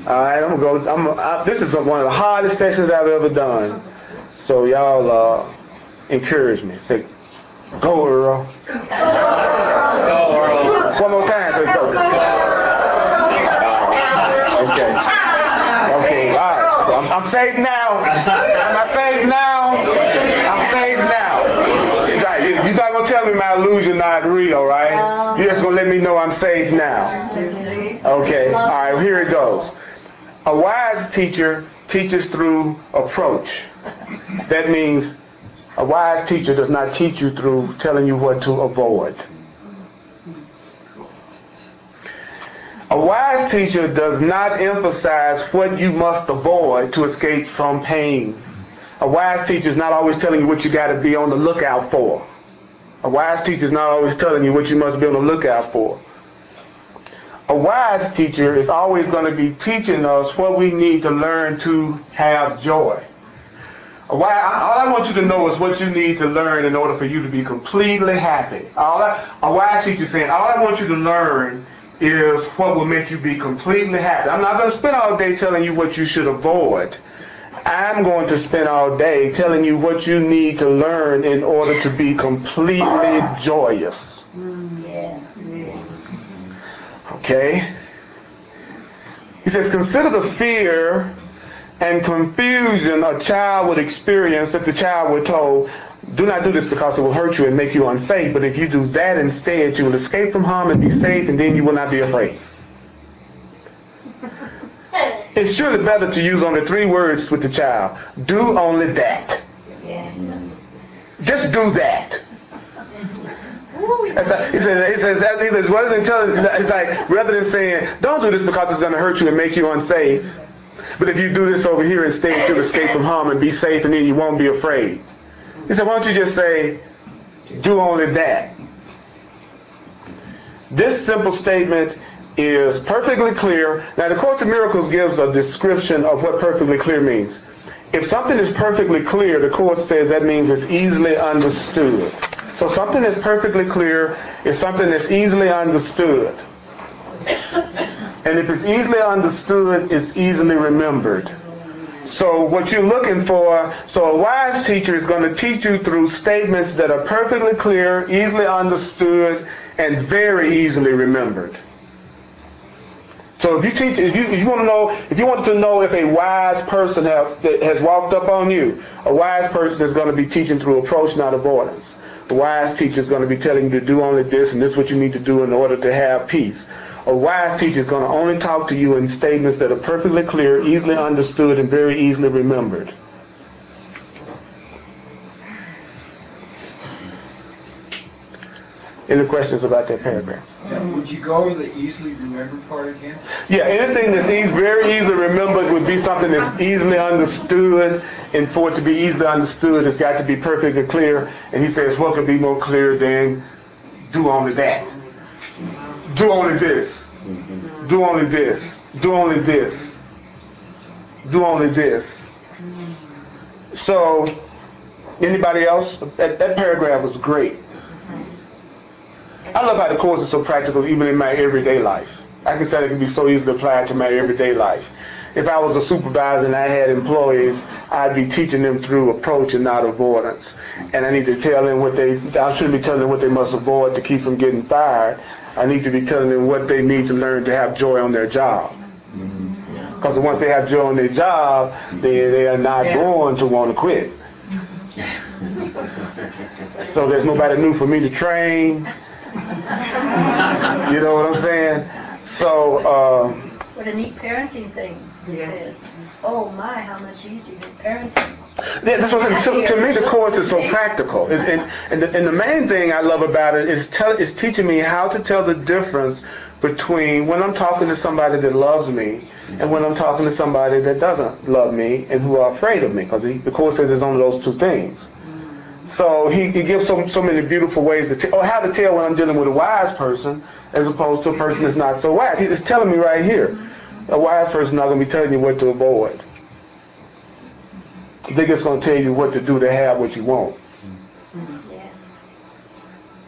All right, I'm gonna go. This is one of the hardest sessions I've ever done. So y'all encourage me. Say, go Earl. Go Earl. One more time. Say, go. Okay. Okay. All right. So I'm saved now. Am I saved now? I'm saved now. Right. You're not gonna tell me my illusion not real, right? You're just gonna let me know I'm saved now. Okay. All right. Here it goes. A wise teacher teaches through approach. That means a wise teacher does not teach you through telling you what to avoid. A wise teacher does not emphasize what you must avoid to escape from pain. A wise teacher is not always telling you what you got to be on the lookout for. A wise teacher is not always telling you what you must be on the lookout for. A wise teacher is always going to be teaching us what we need to learn to have joy. All I want you to know is what you need to learn in order for you to be completely happy. A wise teacher is saying, all I want you to learn is what will make you be completely happy. I'm not going to spend all day telling you what you should avoid. I'm going to spend all day telling you what you need to learn in order to be completely joyous. Okay? He says, consider the fear and confusion a child would experience if the child were told, do not do this because it will hurt you and make you unsafe, but if you do that instead, you will escape from harm and be safe, and then you will not be afraid. It's surely better to use only 3 words with the child. Do only that. Just do that. He says, rather than telling, it's like, rather than saying, don't do this because it's going to hurt you and make you unsafe, but if you do this over here instead, you'll escape from harm and be safe, and then you won't be afraid. He said, why don't you just say, do only that? This simple statement is perfectly clear. Now, the Course in Miracles gives a description of what perfectly clear means. If something is perfectly clear, the Course says that means it's easily understood. So something that's perfectly clear is something that's easily understood. And if it's easily understood, it's easily remembered. So what you're looking for, so a wise teacher is going to teach you through statements that are perfectly clear, easily understood, and very easily remembered. So if you want to know if a wise person has walked up on you, a wise person is going to be teaching through approach, not avoidance. A wise teacher is going to be telling you to do only this, and this is what you need to do in order to have peace. A wise teacher is going to only talk to you in statements that are perfectly clear, easily understood, and very easily remembered. Any questions about that paragraph? Would you go over the easily remembered part again? Yeah, anything that's very easily remembered would be something that's easily understood, and for it to be easily understood, it's got to be perfectly clear. And he says, what could be more clear than do only that? Do only this. Do only this. Do only this. Do only this. So, anybody else? That paragraph was great. I love how the Course is so practical even in my everyday life. I can say it can be so easily applied to my everyday life. If I was a supervisor and I had employees, I'd be teaching them through approach and not avoidance. And I need to tell them I shouldn't be telling them what they must avoid to keep from getting fired. I need to be telling them what they need to learn to have joy on their job. Because once they have joy on their job, they are not going to want to quit. So there's nobody new for me to train. You know what I'm saying? So, what a neat parenting thing, he says. Oh my, how much easier parenting. Yeah, that's what I'm saying. To me, the Course is so practical. And the main thing I love about it is teaching me how to tell the difference between when I'm talking to somebody that loves me and when I'm talking to somebody that doesn't love me and who are afraid of me. Because the Course says it's only those 2 things. So he gives so many beautiful ways how to tell when I'm dealing with a wise person as opposed to a person that's not so wise. He's telling me right here, a wise person is not going to be telling you what to avoid. They're just going to tell you what to do to have what you want.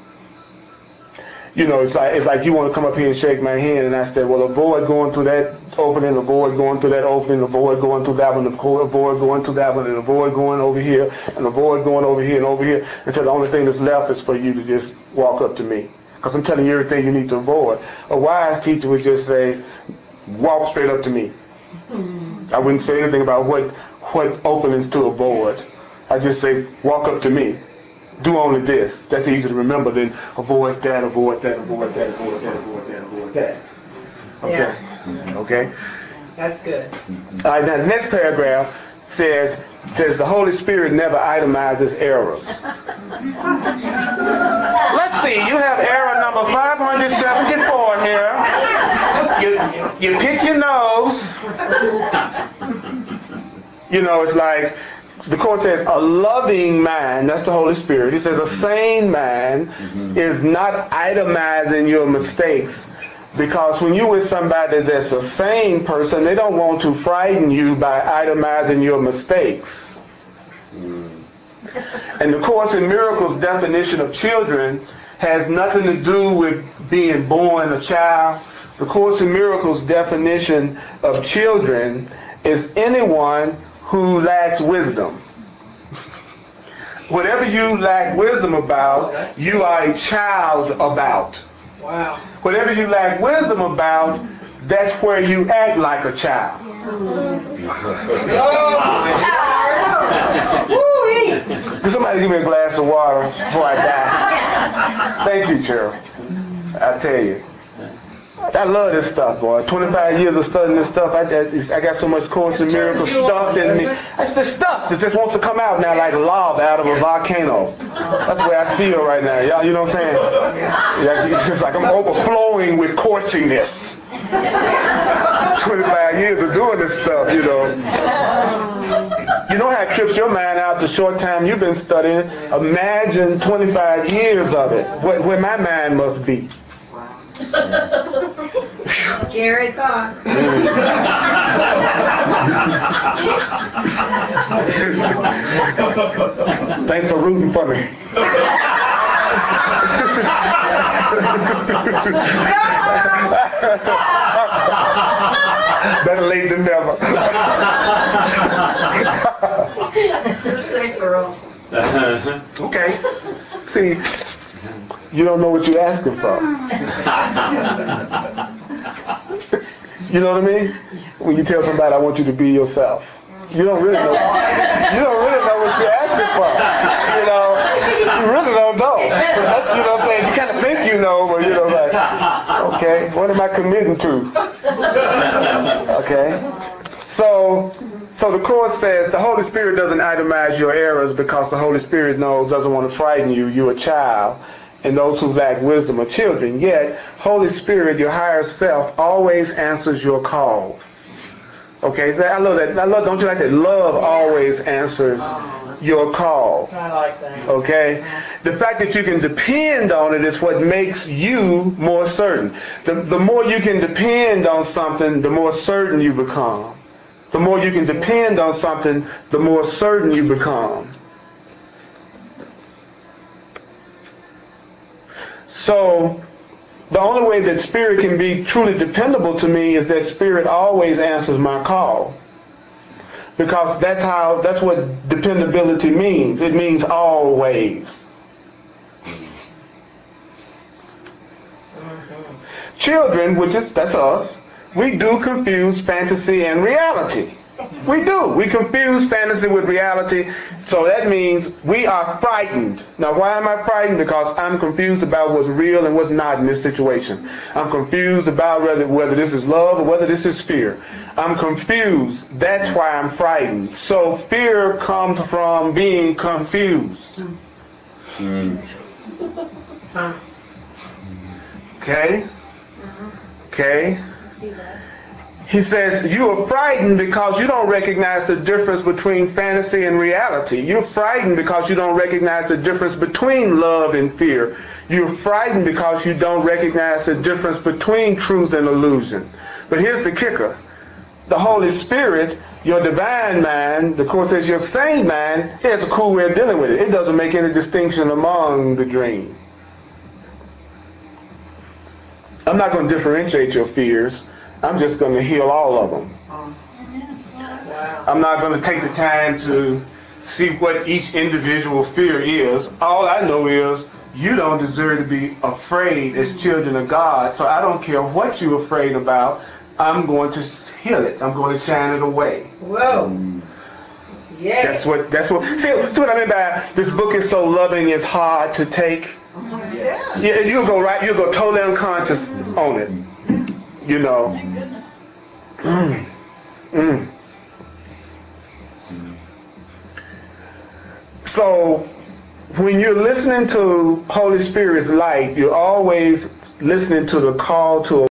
You know, it's like you want to come up here and shake my hand, and I said, well, avoid going through that opening, a void going through that opening, a void going through that one, a void going through that one, and a void going over here, and a void going over here and over here, until the only thing that's left is for you to just walk up to me. Because I'm telling you everything you need to avoid. A wise teacher would just say, walk straight up to me. I wouldn't say anything about what openings to avoid. I just say, walk up to me. Do only this. That's easy to remember than avoid that, avoid that, avoid that, avoid that, avoid that, avoid that. Okay. Yeah. Okay. That's good. All right. Now the next paragraph says the Holy Spirit never itemizes errors. Let's see. You have error number 574 here. You pick your nose. You know, it's like the court says a loving man, that's the Holy Spirit. He says a sane man is not itemizing your mistakes, because when you're with somebody that's a sane person, they don't want to frighten you by itemizing your mistakes. And the Course in Miracles definition of children has nothing to do with being born a child. The Course in Miracles definition of children is anyone who lacks wisdom. Whatever you lack wisdom about, you are a child about. Wow. Whatever you lack wisdom about, that's where you act like a child. Can somebody give me a glass of water before I die? Thank you, Cheryl. I tell you. I love this stuff, boy. 25 years of studying this stuff. I got so much Course in Miracles stuffed in me. It's just stuff that just wants to come out now like lava out of a volcano. That's the way I feel right now. Y'all, you know what I'm saying? Yeah, it's just like I'm overflowing with coursiness. 25 years of doing this stuff, you know. You know how it trips your mind out the short time you've been studying. Imagine 25 years of it. Where my mind must be. Scary thought. Thanks for rooting for me. Better late than never. Just say girl. Okay. See, you don't know what you're asking for. You know what I mean? When you tell somebody, I want you to be yourself. You don't really know. You don't really know what you're asking for. You know, you really don't know. That's, you know what I'm saying? You kind of think you know, but you know, like, okay, what am I committing to? Okay. So the Course says the Holy Spirit doesn't itemize your errors because the Holy Spirit doesn't want to frighten you. You're a child. And those who lack wisdom are children. Yet, Holy Spirit, your higher self, always answers your call. Okay, so I love that. Don't you like that? Love always answers your call. I like that. Okay? The fact that you can depend on it is what makes you more certain. The more you can depend on something, the more certain you become. The more you can depend on something, the more certain you become. So, the only way that Spirit can be truly dependable to me is that Spirit always answers my call. Because that's what dependability means. It means always. Children, that's us, we do confuse fantasy and reality. We do. We confuse fantasy with reality, so that means we are frightened. Now, why am I frightened? Because I'm confused about what's real and what's not in this situation. I'm confused about whether this is love or whether this is fear. I'm confused. That's why I'm frightened. So fear comes from being confused. Okay? Okay? He says, you are frightened because you don't recognize the difference between fantasy and reality. You're frightened because you don't recognize the difference between love and fear. You're frightened because you don't recognize the difference between truth and illusion. But here's the kicker. The Holy Spirit, your divine mind, the Course says your sane mind, has a cool way of dealing with it. It doesn't make any distinction among the dream. I'm not going to differentiate your fears. I'm just going to heal all of them. Wow. I'm not going to take the time to see what each individual fear is. All I know is you don't deserve to be afraid as children of God. So I don't care what you're afraid about. I'm going to heal it. I'm going to shine it away. Whoa. Yeah. That's what see what I mean by this book is so loving it's hard to take. Yeah. Yeah, and you'll go totally unconscious on it. You know. So when you're listening to Holy Spirit's light, you're always listening to the call to